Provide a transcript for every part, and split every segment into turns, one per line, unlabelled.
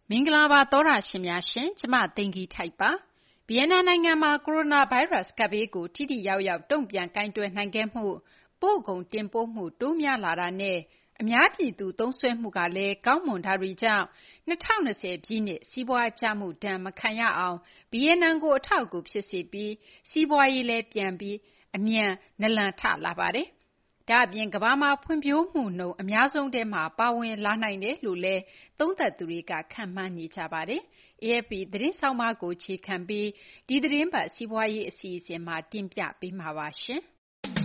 မင်္ဂလာပါသောတာရှင်များရှင်ကျမသိင်္ဂီထိုက်ပါဗီယက်နမ်နိုင်ငံမှာကိုရိုနာဗိုင်းရပ်စ်ကပ်ဘေးကိုထိထိရောက်ရောက်တုံ့ပြန်ကင်တွယ်နိုင်ခဲ့မှုပို့ကုန်တင်ပို့မှုတိုးများလာတာနဲ့အများပြည်သူသုံးစွဲမှုကလည်းကောင်းမွန်တာတွေကြောင့်2020ပြည့်နှစ်စီးပွားကျမှုဒဏ်မခံရအောင်ဗီယက်နမ်ကိုအထောက်အကူဖြစ်စေပြီးစီးပွားရေးလည်းပြန်ပြီးအမြန်နလန်ထလာပါတယ်ဒါအပြင်ကမ္ဘာမှာဖွံ့ဖြိုးမှုနှုန်းအများဆုံးထဲမှာပါဝင်လာနိုင်တယ်လို့လည်းသုံးသပ်သူတွေကခန့်မှန်းနေကြပါတယ်။ AFP သတင်းဆောင်းပါးကိုခြေခံပြီးဒီသတင်းပတ်စီးပွားရေးအစီအစဉ်မှာတင်ပြပေးမှာပါရှင်။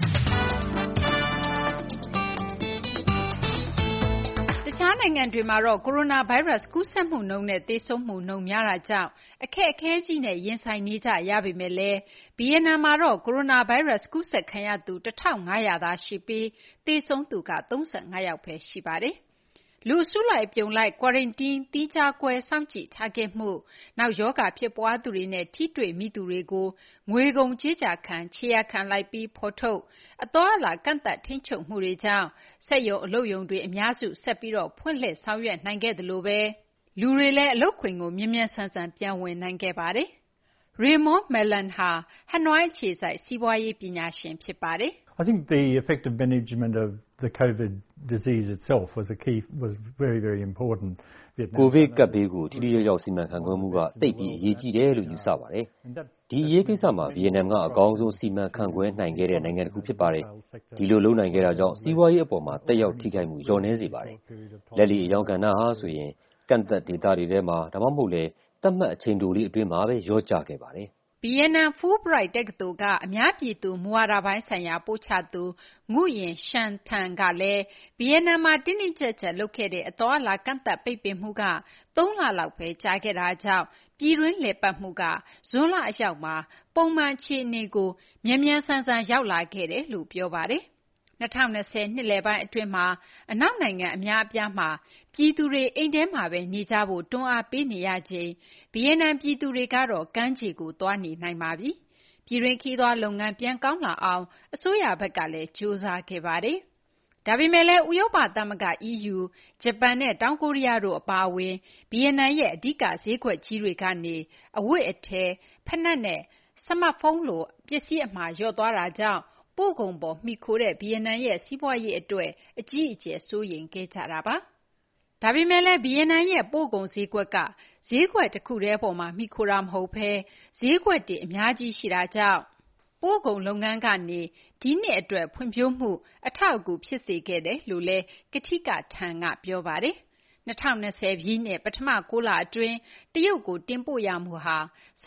တခြားနိုင်ငံတွေမှာတော့ကိုရိုနာဗိုင်းရပ်စ်ကူးစက်မှုနှုန်းနဲ့သေဆုံးမှုနှုန်းများတာကြောင့်အခက်အခဲကြီးနဲ့ရင်ဆိုင်နေကြရပေမဲ့လည်းဗီယက်နမ်မှာတော့ကိုရိုနာဗိုင်းရပ်စ်ကူးစက်ခံရသူ1500သာရှိပြီးသေဆုံးသူက35ယောက်ပဲရှိပါတယ်။လူအစုလိုက်အပြုံလိုက်ကွာရင်တင်းသီးခြားခွဲစောင့်ကြည့်ထားခဲ့မှုနောက်ရောဂါဖြစ်ပွားသူတွေနဲ့ထိတွေ့မိသူတွေကိုငွေကုန်ကြေးကျခံခြေရာခံလိုက်ပြီးဖော်ထုတ်အသွားအလာကန့်သတ်ထိန်းချုပ်မှုတွေကြောင့်စက်ရုံအလုပ်ရုံတွေအများစုဆက်ပြီးဖွင့်လှစ်ဆောင်ရွက်နိုင်ခဲ့သလိုပဲလူတွေလည်းအလုပ်ခွင်ကိုမြန်မြန်ဆန်ဆန်ပြန်ဝင်နိုင်ခဲ့ပါတယ်။ Raymond Melon ဟာဟနွိုင်းအခြေစိုက်စီးပွားရေးပညာရှင်ဖြစ်ပါတယ်။
I think the effective management of the COVID disease itself was very, very important.
ကိုဗစ်ကပ်ဘေးကိုထိထိရောက်ရောက်စီမံခန့်ခွဲမှုကသိပ်ပြီးအရေးကြီးတယ်လို့ယူဆပါတယ်။ဒီအရေးကိစ္စမှာဗီယက်နမ်ကအကောင်းဆုံးစီမံခန့်ခွဲနိုင်ခဲ့တဲ့နိုင်ငံတစ်ခုဖြစ်ပါတယ်။ဒီလိုလုပ်နိုင်ခဲ့တာကြောင့်စီးပွားရေးအပေါ်မှာတက်ရောက်ထိခိုက်မှုလျော့နည်းစေပါတယ်။လက်လီအယောင်ကဏ္ဍဟာဆိုရင်ကန့်သက်ဒေသတွေထဲမှာဒါမှမဟုတ်လေသတ်မှတ်အချိန်တိုလေးအတွင်းမှာပဲလျော့ကျခဲ့ပါတယ်။
ဗီယက်နမ် Fulbright တက္ကသိုလ်ကအများပြည်သူမူဝါဒပိုင်းဆိုင်ရာပို့ချသူငုယင်ရှန်ထန်ကလည်းဗီယက်နမ်မှာတင်းတင်းကျပ်ကျပ်လုပ်ခဲ့တဲ့အသွားအလာကန့်သတ်ပိတ်ပင်မှုက3လလောက်ပဲကြာခဲ့တာကြောင့်ပြည်တွင်းလည်ပတ်မှုကဇွန်လအရောက်မှာပုံမှန်အခြေအနေကိုမြန်မြန်ဆန်ဆန်ရောက်လာခဲ့တယ်လို့ပြောပါတယ်။2020နှစ်လယ်ပိုင်းအတွင်းမှာအနောက်နိုင်ငံအများအပြားမှာပြည်သူတွေအိမ်ထဲမှာပဲနေကြဖို့တွန်းအားပေးနေရချိန်ဗီယက်နမ်ပြည်သူတွေကတော့ကမ်းခြေကိုသွားနေနိုင်ပါပြီ။ပြည်တွင်းခရီးသွားလုပ်ငန်းပြန်ကောင်းလာအောင်အစိုးရဘက်ကလည်းကြိုးစားခဲ့ပါတယ်။ဒါပေမဲ့လည်းဥရောပသမဂ္ဂ EU ဂျပန်နဲ့တောင်ကိုရီးယားတို့အပါအဝင်ဗီယက်နမ်ရဲ့အဓိကဈေးကွက်ကြီးတွေကနေအဝတ်အထည်ဖိနပ်နဲ့စမတ်ဖုန်းလိုပစ္စည်းအမှာလျော့သွားတာကြောင့်ပို့ကုန်ပေါ်မှီခိုတဲ့ဗီယက်နမ်ရဲ့စီးပွားရေးအတွက်အကြီးအကျယ်စိုးရိမ်ခဲ့ကြတာပါ။ဒါပေမဲ့လည်းဗီယက်နမ်ရဲ့ပို့ကုန်ဈေးကွက်ကဈေးကွက်တစ်ခုတည်းပေါ်မှာမှီခိုတာမဟုတ်ဘဲဈေးကွက်တွေအများကြီးရှိတာကြောင့်ပို့ကုန်လုပ်ငန်းကနေဒီနှစ်အတွက်ဖွံ့ဖြိုးမှုအထောက်အကူဖြစ်စေခဲ့တယ်လို့လည်းကထိကထန်ကပြောပါတယ်။2020ပြည့်နှစ်ပထမ6လအတွင်းတရုတ်ကိုတင်ပို့ရမှုဟာ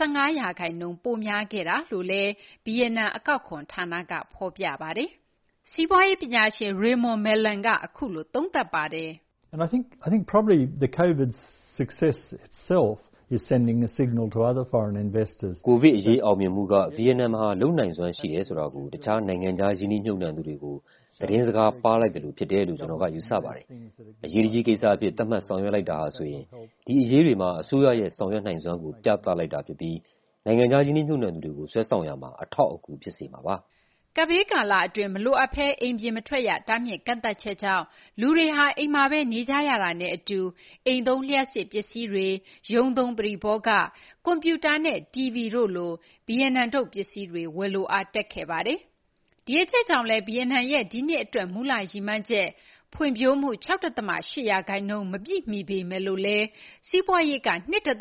15%ပိုများခဲ့တာလို့လည်းဗီယက်နမ်အကောက်ခွန်ဌာနကဖော်ပြပါတယ်။စီးပွားရေးပညာရှင် Raymond Melon ကအခုလိုသုံးသပ်ပါတယ်။
And I think probably the COVID success itself is sending a signal to other foreign investors.
ကိုဗစ်အရေးအောင်မြင်မှုကဗီယက်နမ်မှာလုံနိုင်စွမ်းရှိတယ်ဆိုတာကိုတခြားနိုင်ငံခြားယင်းနှိမ့်ညွှန်နှံသူတွေကိုသတင်းစကားပါလိုက်တယ်လို့ဖြစ်တယ်လို့ကျွန်တော်ကယူဆပါတယ်။အရေးကြီးကိစ္စအဖြစ်သတ်မှတ်ဆောင်ရွက်လိုက်တာဟာဆိုရင်ဒီအရေးတွေမှာအစိုးရရဲ့ဆောင်ရွက်နိုင်စွမ်းကိုပြသလိုက်တာဖြစ်ပြီးနိုင်ငံခြားယင်းနှိမ့်ညွှန်နှံသူတွေကိုဆွဲဆောင်ရမှာအထောက်အကူဖြစ်စေမှာပါ။
ကပ်ဘေးကာလအတွင်းမလိုအပ်ဘဲအိမ်ပြင်မထွက်ရတားမြစ်ကန့်သတ်ချက်ကြောင့်လူတွေဟာအိမ်မှာပဲနေကြရတာနဲ့အတူအိမ်သုံးလျှပ်စစ်ပစ္စည်းတွေရုံးသုံးပရိဘောဂကွန်ပျူတာနဲ့ TV တို့လိုဗီယက်နမ်ထုတ်ပစ္စည်းတွေဝယ်လိုအားတက်ခဲ့ပါတယ်။ဒီအချက်ကြောင့်လည်းဗီယက်နမ်ရဲ့ဒီနှစ်အတွက်မူလရည်မှန်းချက်ဖွံ့ဖြိုးမှု 6.8% မပြည့်မီပေမဲ့လို့လည်းစီးပွားရေးက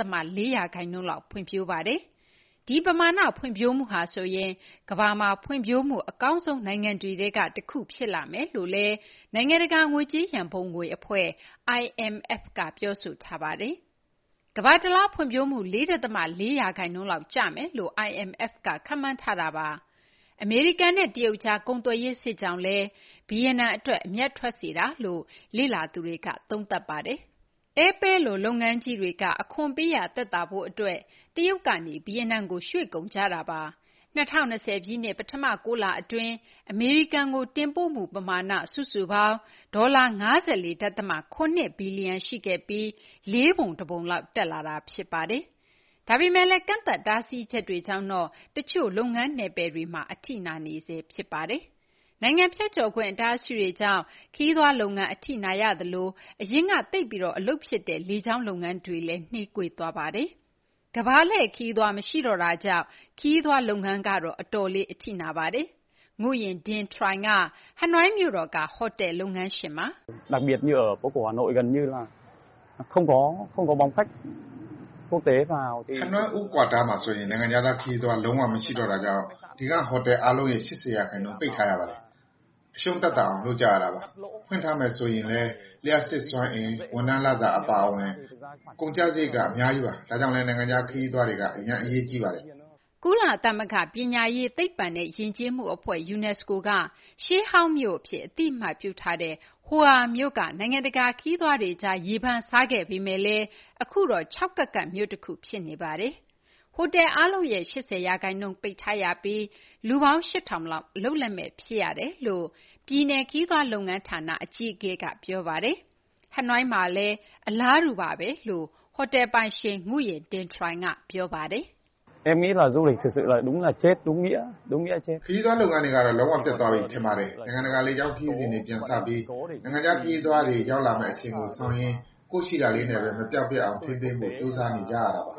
2.4% လောက်ဖွံ့ဖြိုးပါတယ်။ဒီပမာဏဖွံ့ဖြိုးမှုဟာဆိုရင်ကမ္ဘာမှာဖွံ့ဖြိုးမှုအကောင်းဆုံးနိုင်ငံတွေထဲကတစ်ခုဖြစ်လာမယ်လို့လည်းနိုင်ငံတကာငွေကြေးရန်ပုံငွေအဖွဲ့ IMF ကပြောဆိုထားပါတယ်။ကမ္ဘာတလားဖွံ့ဖြိုးမှု 4.4% လောက်ကျမယ်လို့ IMF ကခန့်မှန်းထားတာပါ။အမေရိကန်နဲ့တရုတ်ကြားကုန်သွယ်ရေးစစ်ကြောင့်လည်းဗီယက်နမ်အတွက်အမြတ်ထွက်စေတာလို့လေ့လာသူတွေကသုံးသပ်ပါတယ်။ Apple လိုလုပ်ငန်းကြီးတွေကအခွန်ပေးရသက်သာဖို့အတွက်တရုတ်ကနေဗီယက်နမ်ကိုရွှေ့ကုန်ကြတာပါ။2020ပြည့်နှစ်ပထမ6လအတွင်းအမေရိကန်ကိုတင်ပို့မှုပမာဏစုစုပေါင်းဒေါ်လာ 54.7 ဘီလီယံရှိခဲ့ပြီး4 ပုံတစ်ပုံလောက်တက်လာတာဖြစ်ပါတယ်။ဒါပေမဲ့လည်းကန့်သတ်တားဆီးချက်တွေကြောင့်တော့တချို့လုပ်ငန်းနယ်ပယ်တွေမှာအထိနာနေဆဲဖြစ်ပါတယ်။နိုင်ငံဖြတ်ကျော်ခွင့်အတားအဆီးတွေကြောင့်ခရီးသွားလုပ်ငန်းအထိနာရသလိုအရင်ကသိပ်ပြီးအလုပ်ဖြစ်တဲ့လေကြောင်းလုပ်ငန်းတွေလည်းနှေးကွေးသွားပါတယ်။ကမ္ဘာလှည့်ခရီးသွားမရှိတော့တာကြောင့်ခရီးသွားလုပ်ငန်းကတော့အတော်လေးအထိနာပါတယ်။ငုရင် Din Trai ကဟနွိုင်းမြို့တော်ကဟိုတယ်လုပ်ငန်းရှင်ပါ။
Đặc biệt như ở phố cổ Hà Nội gần như là không có bóng khách quốc tế vào thì
ဟနွိုင်းဥကွာတာမှာဆိုရင်နိုင်ငံခြားသားခရီးသွားလုံးဝမရှိတော့တာကြောင့်ဒီကဟိုတယ်အားလုံးရဲ့80%ပိတ်ထားရပါတယ်။အရှုံးသက်သာအောင်လုပ်ကြရတာပါ။ဖွင့်ထားမယ်ဆိုရင်လည်းလျှက်စစ်စွမ်းအင်ဝန်ထမ်းလစာအပါအဝင်ကုန်ကျစရိတ်ကအများကြီးပါ။ဒါကြောင့်လည်းနိုင်ငံခြားခရီးသွားတွေကအရင်အရေးကြီးပါတယ်
။ကုလသမဂ္ဂပညာရေးသိပ္ပံနဲ့ယဉ်ကျေးမှုအဖွဲ့ UNESCO ကရှေးဟောင်းမြို့အဖြစ်အသိအမှတ်ပြုထားတဲ့ဟိုဟာမြို့ကနိုင်ငံတကာခရီးသွားတွေကြားရေပန်းစားခဲ့ပေမဲ့လည်းအခုတော့ခြောက်ကပ်ကပ်မြို့တစ်ခုဖြစ်နေပါတယ်။ဟိုတယ်အားလုံးရဲ့80%ပိတ်ထားရပြီးလူပေါင်း8000လောက်အလုပ်လက်မဲ့ဖြစ်ရတယ်လို့ပြည်내ခရီးသွားလုပ်ငန်းဌာနအကြီးအကဲကပြောပါတယ်။ဟနွိုင်းမှာလည်းအလားတူပါပဲလို့ဟိုတယ်ပိုင်ရှင်ငုရင် Din Trai ကပြောပါတယ်။
Em nghĩ là du lịch thực sự là đúng là chết đúng nghĩa chết
ခရီးသွားလုပ်ငန်းတွေကတော့လုံးဝပြတ်သွားပြီထင်ပါတယ်နိုင်ငံတကာလေကြောင်းခရီးစဉ်တွေပြန်စပြီးနိုင်ငံခြားခရီးသွားတွေရောက်လာမယ့်အချိန်ကိုဆောင်ရင်းကိုရှိတာလေးနဲ့ပဲမပြောက်ပြတ်အောင်ထိန်းသိမ်းဖို့ကြိုးစားနေကြရတာပါ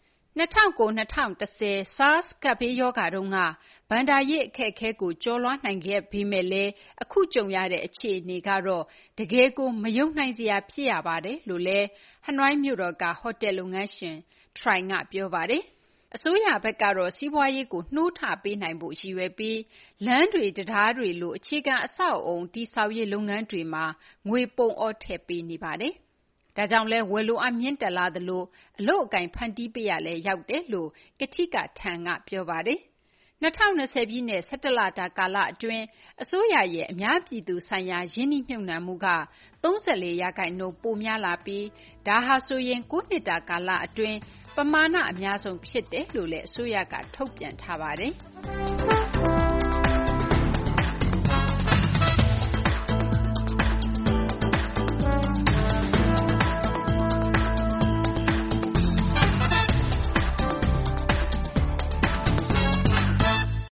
2009-2010 SARS ကပ်ဘေးရောဂါတုန်းကဘဏ္ဍာရေးအခက်အခဲကိုကျော်လွှားနိုင်ခဲ့ပေမဲ့လည်းအခုကြုံရတဲ့အခြေအနေကတော့တကယ်ကိုမယုံနိုင်စရာဖြစ်ရပါတယ်လို့လည်းဟနွိုင်းမြို့တော်ကဟိုတယ်လုပ်ငန်းရှင် Trai ကပြောပါတယ်။အစိုးရဘက်ကတော့စီးပွားရေးကိုနှိုးထပေးနိုင်ဖို့ရည်ရွယ်ပြီးလမ်းတွေတံတားတွေလိုအခြေခံအဆောက်အအုံတည်ဆောက်ရေးလုပ်ငန်းတွေမှာငွေပုံအောထည့်ပေးနေပါတယ်။ဒါကြောင့်လဲဝယ်လိုအားမြင့်တက်လာသလိုအလို့အကင်ဖန်တီးပေးရလဲရောက်တယ်လို့ကတိကထံကပြောပါတယ်။2020ပြည့်နှစ်17လတာကာလအတွင်းအစိုးရရဲ့အများပြည်သူဆိုင်ရာယင်းနှိမ့်ညွှန်နှံမှုက34%ပိုများလာပြီးဒါဟာဆိုရင်9နှစ်တာကာလအတွင်းပမာဏအများဆုံးဖြစ်တယ်လို့လည်းအစိုးရကထုတ်ပြန်ထားပါတယ်။